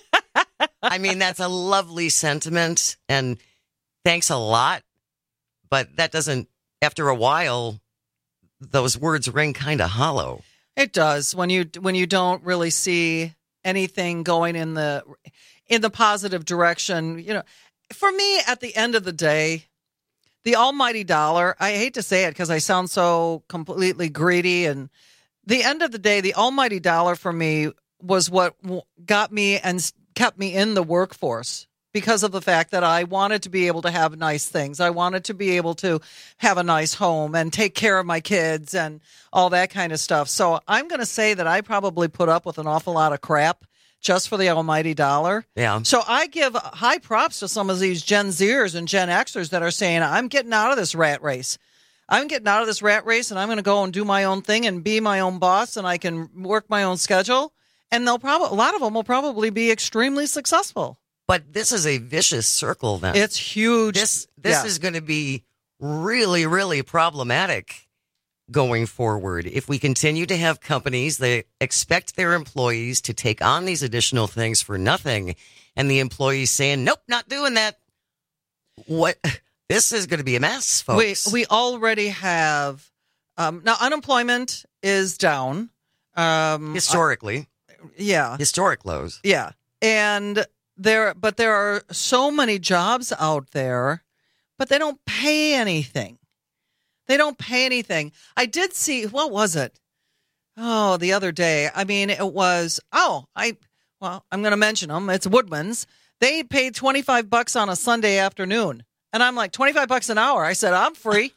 I mean, that's a lovely sentiment, and thanks a lot. But that doesn't, after a while, those words ring kind of hollow. It does when you when you don't really see anything going in the in the positive direction. You know, for me, at the end of the day, the almighty dollar, I hate to say it because I sound so completely greedy. And the end of the day, the almighty dollar for me was what got me and kept me in the workforce. Because of the fact that I wanted to be able to have nice things. I wanted to be able to have a nice home and take care of my kids and all that kind of stuff. So I'm going to say that I probably put up with an awful lot of crap just for the almighty dollar. Yeah. So I give high props to some of these Gen Zers and Gen Xers that are saying, I'm getting out of this rat race. I'm getting out of this rat race, and I'm going to go and do my own thing and be my own boss, and I can work my own schedule. And they'll probably, a lot of them will probably be extremely successful. But this is a vicious circle then. It's huge. This this yeah. is going to be really, really problematic going forward. If we continue to have companies that expect their employees to take on these additional things for nothing, and the employees saying, nope, not doing that. What? This is going to be a mess, folks. We, we already have, um, now unemployment is down. Um, Historically. I, yeah. Historic lows. Yeah. And there, but there are so many jobs out there, but they don't pay anything. They don't pay anything. I did see, what was it? Oh, the other day. I mean, it was, oh, I, well, I'm going to mention them. It's Woodman's. They paid twenty-five bucks on a Sunday afternoon. And I'm like, twenty-five bucks an hour. I said, I'm free.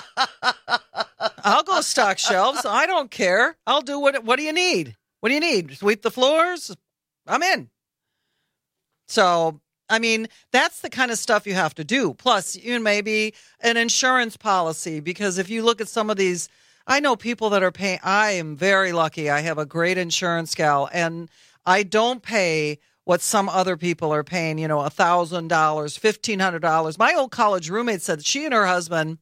I'll go stock shelves. I don't care. I'll do what, what do you need? What do you need? Sweep the floors? I'm in. So, I mean, that's the kind of stuff you have to do. Plus, you know, maybe an insurance policy, because if you look at some of these, I know people that are paying, I am very lucky. I have a great insurance gal, and I don't pay what some other people are paying, you know, one thousand dollars, fifteen hundred dollars. My old college roommate said she and her husband,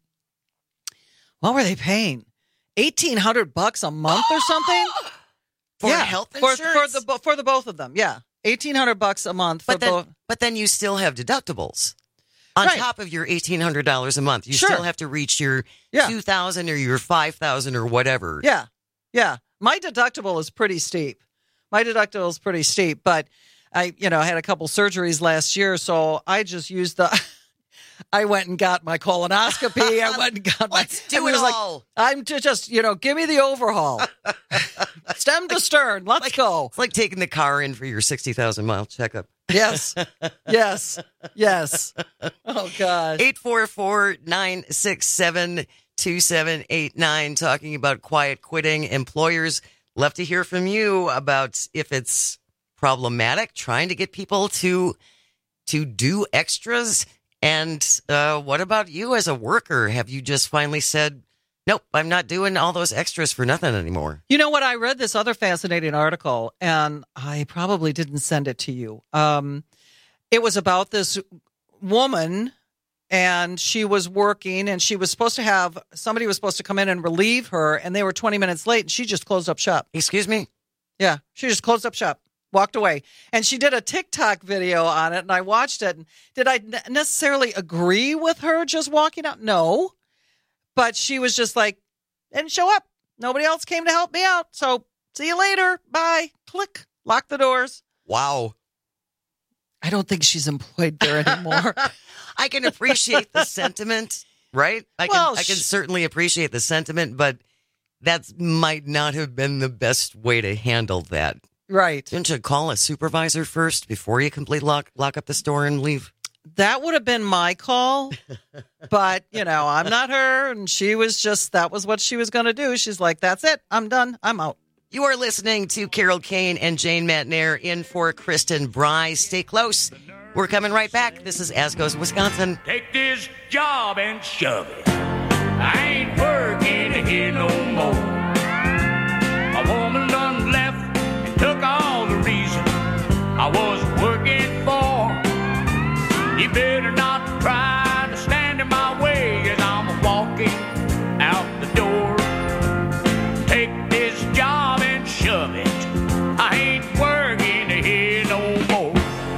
what were they paying? eighteen hundred bucks a month or something? For yeah, health for, insurance? for the for the both of them, yeah. eighteen hundred bucks a month for But then, both. but then you still have deductibles. On Right. top of your eighteen hundred dollars a month, you Sure. still have to reach your Yeah. two thousand dollars or your five thousand dollars or whatever. Yeah, yeah. My deductible is pretty steep. My deductible is pretty steep, but I, you know, had a couple surgeries last year, so I just used the. I went and got my colonoscopy. I went and got my. Let's do I it was like, all. I'm to just, you know, give me the overhaul, stem to stern. Let's go. It's like taking the car in for your sixty thousand mile checkup. Yes, yes, yes. Oh God. eight four four, nine six seven, two seven eight nine, talking about quiet quitting. Employers love to hear from you about if it's problematic trying to get people to to do extras. And uh, what about you as a worker? Have you just finally said, nope, I'm not doing all those extras for nothing anymore? You know what? I read this other fascinating article, and I probably didn't send it to you. Um, it was about this woman, and she was working, and she was supposed to have, somebody was supposed to come in and relieve her, and they were twenty minutes late, and she just closed up shop. Excuse me? Yeah, she just closed up shop. Walked away. And she did a TikTok video on it, and I watched it. And did I necessarily agree with her just walking out? No. But she was just like, didn't show up. Nobody else came to help me out. So see you later. Bye. Click. Lock the doors. Wow. I don't think she's employed there anymore. I can appreciate the sentiment, right? I can, Well, I can sh- certainly appreciate the sentiment, but that might not have been the best way to handle that. Right. Didn't you call a supervisor first before you completely lock, lock up the store and leave? That would have been my call. But, you know, I'm not her. And she was just, that was what she was going to do. She's like, that's it. I'm done. I'm out. You are listening to Carol Kane and Jane Matnair in for Kristen Bry. Stay close. We're coming right back. This is As Goes Wisconsin. Take this job and shove it. I ain't working here no more. A woman done left and took all the reason I was working for. You better not try to stand in my way as I'm walking out the door. Take this job and shove it. I ain't working here no more.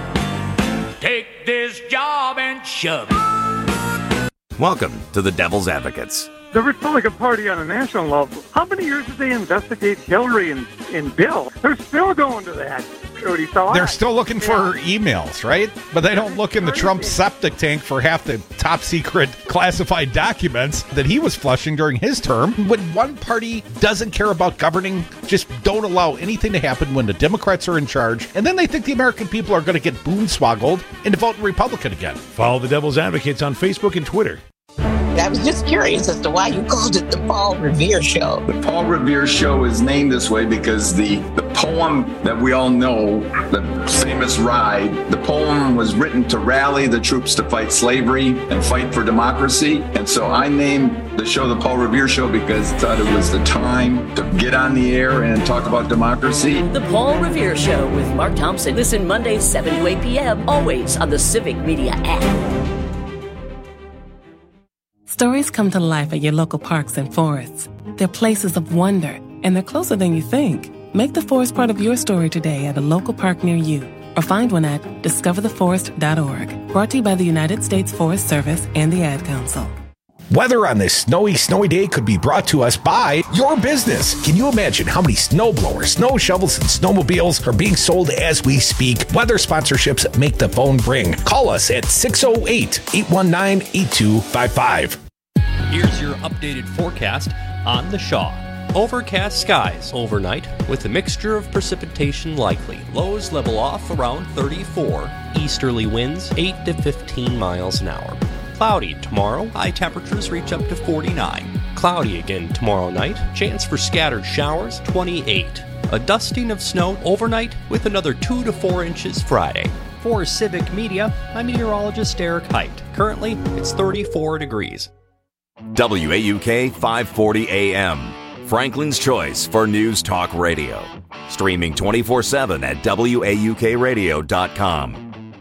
Take this job and shove it. Welcome to the Devil's Advocates. The Republican Party on a national level, how many years did they investigate Hillary and, and Bill? They're still going to that, Cody. So They're I, still looking for emails, right? But they don't look in the Trump septic tank for half the top secret classified documents that he was flushing during his term. When one party doesn't care about governing, just don't allow anything to happen when the Democrats are in charge, and then they think the American people are going to get boonswoggled into voting Republican again. Follow the Devil's Advocates on Facebook and Twitter. I was just curious as to why you called it the Paul Revere Show. The Paul Revere Show is named this way because the, the poem that we all know, the famous ride, the poem was written to rally the troops to fight slavery and fight for democracy. And so I named the show the Paul Revere Show because I thought it was the time to get on the air and talk about democracy. The Paul Revere Show with Mark Thompson. Listen Mondays, seven to eight p.m., always on the Civic Media app. Stories come to life at your local parks and forests. They're places of wonder, and they're closer than you think. Make the forest part of your story today at a local park near you, or find one at discover the forest dot org. Brought to you by the United States Forest Service and the Ad Council. Weather on this snowy, snowy day could be brought to us by your business. Can you imagine how many snow blowers, snow shovels, and snowmobiles are being sold as we speak? Weather sponsorships make the phone ring. Call us at six oh eight, eight one nine, eight two five five. Here's your updated forecast on the Shaw. Overcast skies overnight with a mixture of precipitation likely. Lows level off around thirty-four. Easterly winds eight to fifteen miles an hour. Cloudy tomorrow, high temperatures reach up to forty-nine. Cloudy again tomorrow night, chance for scattered showers, twenty-eight. A dusting of snow overnight with another two to four inches Friday. For Civic Media, I'm meteorologist Eric Height. Currently, it's thirty-four degrees. W A U K five forty A M, Franklin's choice for News Talk Radio. Streaming twenty-four seven at W A U K radio dot com.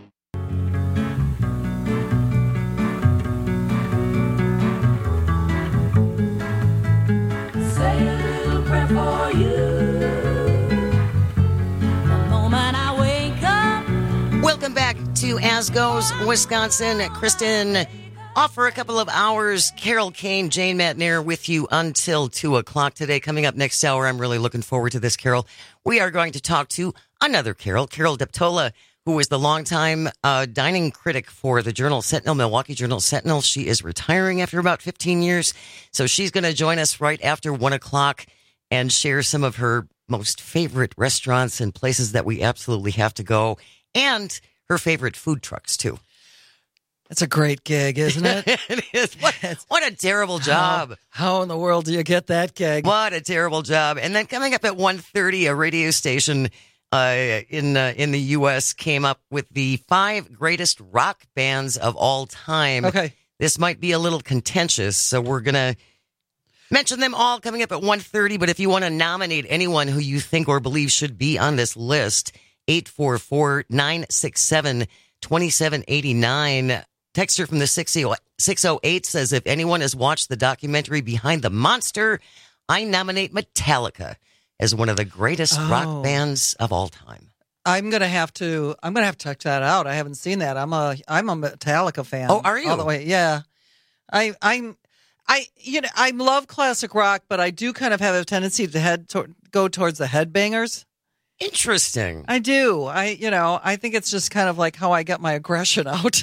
Welcome back to As Goes Wisconsin. Kristen, off for a couple of hours. Carol Kane, Jane Matnair with you until two o'clock today. Coming up next hour, I'm really looking forward to this, Carol. We are going to talk to another Carol, Carol Deptola, who was the longtime uh, dining critic for the Journal Sentinel, Milwaukee Journal Sentinel. She is retiring after about fifteen years. So she's going to join us right after one o'clock and share some of her most favorite restaurants and places that we absolutely have to go, and her favorite food trucks, too. It's a great gig, isn't it? It is. What, what a terrible job. How, how in the world do you get that gig? What a terrible job. And then coming up at one thirty, a radio station uh, in, uh, in the U S came up with the five greatest rock bands of all time. Okay. This might be a little contentious, so we're going to mention them all coming up at one thirty. But if you want to nominate anyone who you think or believe should be on this list, eight four four, nine six seven, two seven eight nine. Texter from the six oh eight says, if anyone has watched the documentary Behind the Monster, I nominate Metallica as one of the greatest Oh. rock bands of all time. I'm gonna have to. I'm gonna have to check that out. I haven't seen that. I'm a. I'm a Metallica fan. Oh, are you? All the way. Yeah. I. I'm. I. You know. I love classic rock, but I do kind of have a tendency to head toward, go towards the headbangers. Interesting. I do. I. You know. I think it's just kind of like how I get my aggression out.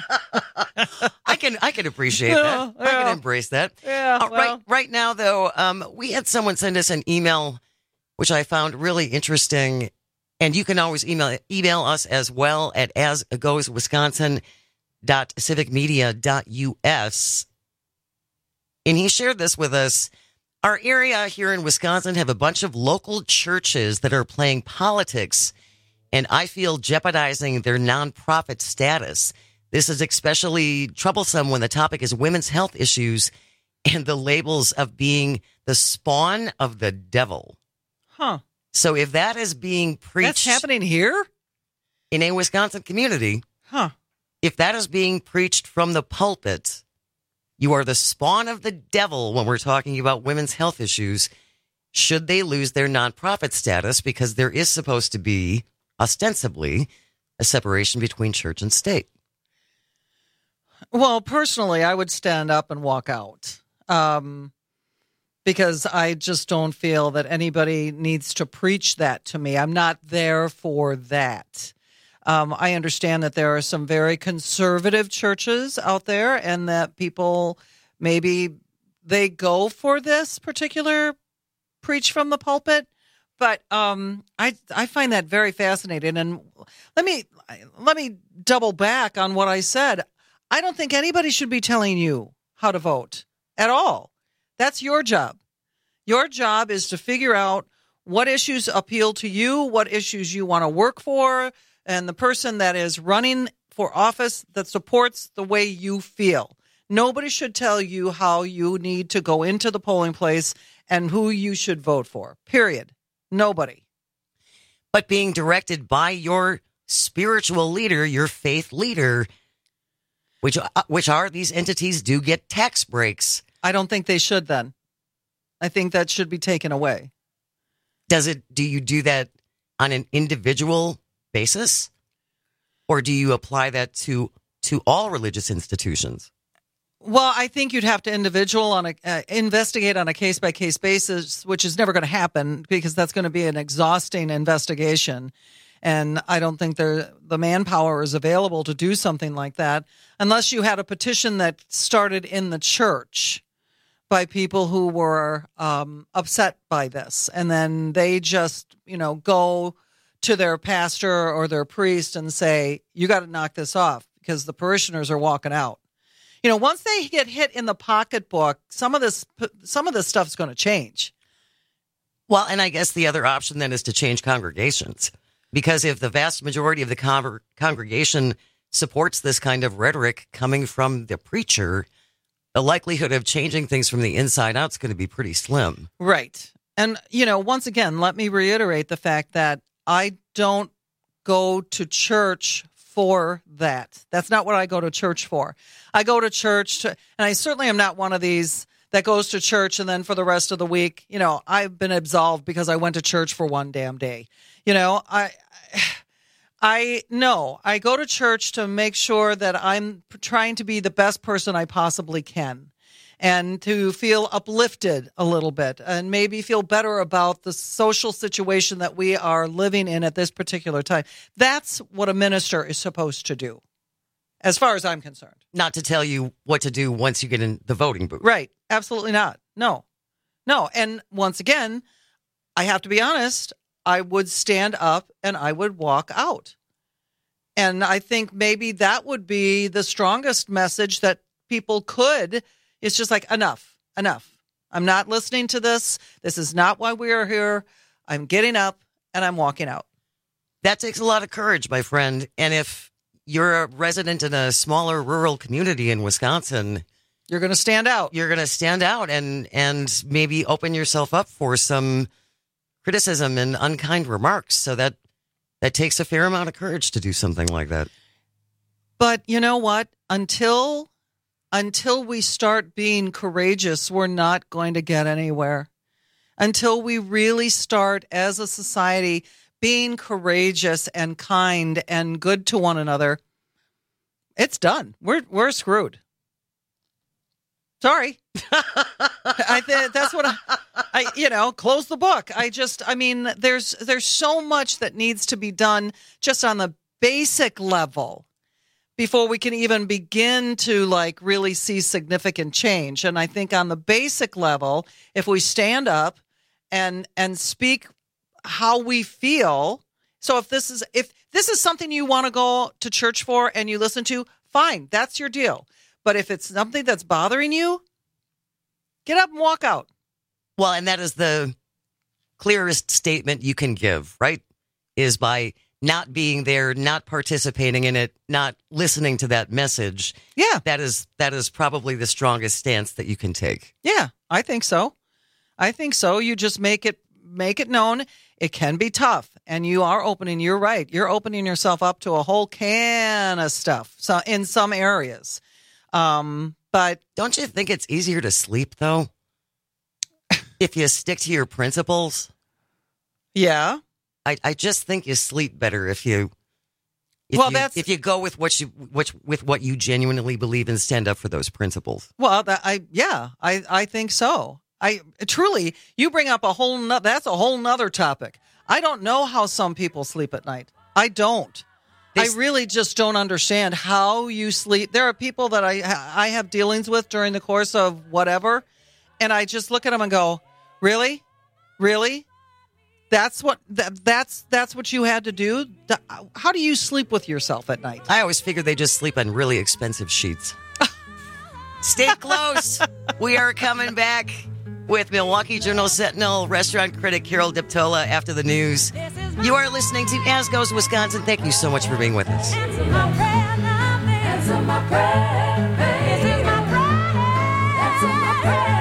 I can I can appreciate Yeah, that. I yeah. can embrace that. Yeah. Uh, well. right right now, though, um, we had someone send us an email, which I found really interesting. And you can always email email us as well at asgoeswisconsin dot civic media dot u s. And he shared this with us. Our area here in Wisconsin have a bunch of local churches that are playing politics, and I feel jeopardizing their nonprofit status. This is especially troublesome when the topic is women's health issues and the labels of being the spawn of the devil. Huh. So if that is being preached... That's happening here? In a Wisconsin community. Huh. If that is being preached from the pulpit, you are the spawn of the devil when we're talking about women's health issues. Should they lose their nonprofit status? Because there is supposed to be, ostensibly, a separation between church and state. Well, personally, I would stand up and walk out. Um, because I just don't feel that anybody needs to preach that to me. I'm not there for that. Um, I understand that there are some very conservative churches out there and that people maybe they go for this particular preach from the pulpit. But um, I I find that very fascinating. And let me let me double back on what I said. I don't think anybody should be telling you how to vote at all. That's your job. Your job is to figure out what issues appeal to you, what issues you want to work for, and the person that is running for office that supports the way you feel. Nobody should tell you how you need to go into the polling place and who you should vote for, period. Nobody. But being directed by your spiritual leader, your faith leader, which uh, which are these entities do get tax breaks. I don't think they should then. I think that should be taken away. Does it? Do you do that on an individual basis? Or do you apply that to to all religious institutions? Well, I think you'd have to individual on a uh, investigate on a case by case basis, which is never going to happen because that's going to be an exhausting investigation, and I don't think there the manpower is available to do something like that unless you had a petition that started in the church by people who were um, upset by this, and then they just you know go to their pastor or their priest and say, "You got to knock this off," because the parishioners are walking out. You know, once they get hit in the pocketbook, some of this some of this stuff's going to change. Well, and I guess the other option then is to change congregations, because if the vast majority of the con- congregation supports this kind of rhetoric coming from the preacher, the likelihood of changing things from the inside out is going to be pretty slim. Right. And, you know, once again, let me reiterate the fact that I don't go to church for that. That's not what I go to church for. I go to church, to, and I certainly am not one of these that goes to church and then for the rest of the week, you know, I've been absolved because I went to church for one damn day. You know, I, I no, I go to church to make sure that I'm trying to be the best person I possibly can, and to feel uplifted a little bit and maybe feel better about the social situation that we are living in at this particular time. That's what a minister is supposed to do, as far as I'm concerned. Not to tell you what to do once you get in the voting booth. Right. Absolutely not. No. No. And once again, I have to be honest, I would stand up and I would walk out. And I think maybe that would be the strongest message that people could. It's just like, enough, enough. I'm not listening to this. This is not why we are here. I'm getting up and I'm walking out. That takes a lot of courage, my friend. And if you're a resident in a smaller rural community in Wisconsin, you're going to stand out. You're going to stand out and, and maybe open yourself up for some criticism and unkind remarks. So that, that takes a fair amount of courage to do something like that. But you know what? Until... Until we start being courageous, we're not going to get anywhere. Until we really start as a society being courageous and kind and good to one another, it's done. We're we're screwed. Sorry. I th- that's what I, I, you know, close the book. I just, I mean, there's there's so much that needs to be done just on the basic level before we can even begin to like really see significant change. And I think on the basic level, if we stand up and and speak how we feel, so if this is if this is something you want to go to church for and you listen to, fine, that's your deal. But if it's something that's bothering you, get up and walk out. Well, and that is the clearest statement you can give, right? Is by not being there, not participating in it, not listening to that message. Yeah. That is that is probably the strongest stance that you can take. Yeah, I think so. I think so. You just make it make it known. It can be tough. And you are opening, you're right. You're opening yourself up to a whole can of stuff so in some areas. Um, but don't you think it's easier to sleep though? If you stick to your principles? Yeah. I, I just think you sleep better if you, if well, you, that's if you go with what you, which, with what you genuinely believe and stand up for those principles. Well, that I, yeah, I, I think so. I truly, you bring up a whole, no, that's a whole nother topic. I don't know how some people sleep at night. I don't. They, I really just don't understand how you sleep. There are people that I, I have dealings with during the course of whatever. And I just look at them and go, really? Really? That's what that, that's that's what you had to do? How do you sleep with yourself at night? I always figure they just sleep on really expensive sheets. Stay close. We are coming back with Milwaukee Journal Sentinel restaurant critic Carol Deptola after the news. You are listening to As Goes Wisconsin. Thank you so much for being with us. Answer my prayer, love, answer my prayer. This is my prayer. Answer my prayer.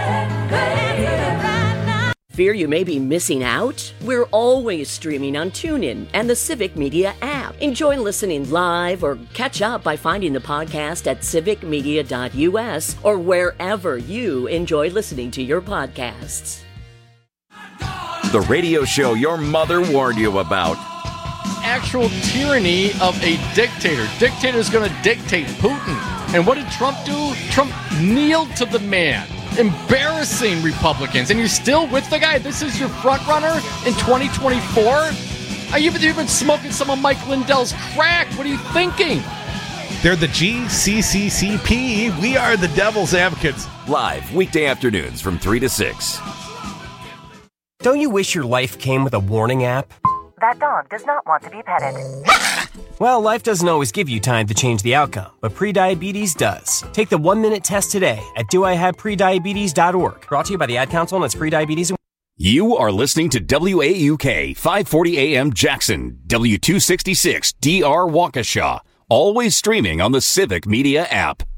Fear you may be missing out? We're always streaming on TuneIn and the Civic Media app. Enjoy listening live or catch up by finding the podcast at civic media dot u s or wherever you enjoy listening to your podcasts. The radio show your mother warned you about. actual tyranny of a dictator. Dictator's going to dictate Putin. And what did Trump do? Trump kneeled to the man, embarrassing Republicans. And you're still with the guy? This is your front runner in twenty twenty-four? Are you, you've been smoking some of Mike Lindell's crack. What are you thinking? They're the G C C C P. We are the Devil's Advocates. Live weekday afternoons from three to six. Don't you wish your life came with a warning app? That dog does not want to be petted. Well, life doesn't always give you time to change the outcome, but prediabetes does. Take the one-minute test today at do I have prediabetes dot org. Brought to you by the Ad Council and its prediabetes. You are listening to W A U K five forty A M Jackson, W two sixty-six D R Waukesha. Always streaming on the Civic Media app.